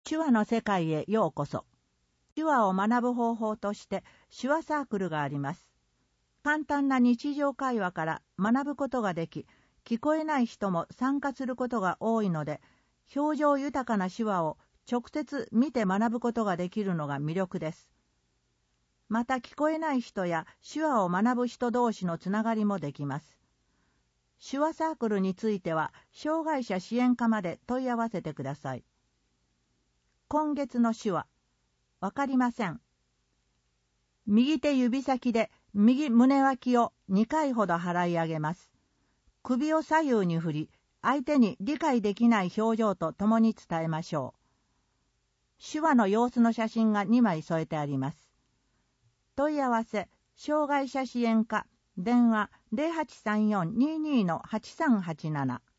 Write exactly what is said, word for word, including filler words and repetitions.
手話の世界へようこそ。手話を学ぶ方法として手話サークルがあります。簡単な日常会話から学ぶことができ、聞こえない人も参加することが多いので、表情豊かな手話を直接見て学ぶことができるのが魅力です。また聞こえない人や手話を学ぶ人同士のつながりもできます。手話サークルについては、障害者支援課まで問い合わせてください。今月の手話、わかりません。右手指先で右胸脇をにかいほど払い上げます。首を左右に振り、相手に理解できない表情とともに伝えましょう。手話の様子の写真がにまい添えてあります。問い合わせ、障害者支援課、電話 ゼロはちさんよんにーにーのはちさんはちなな。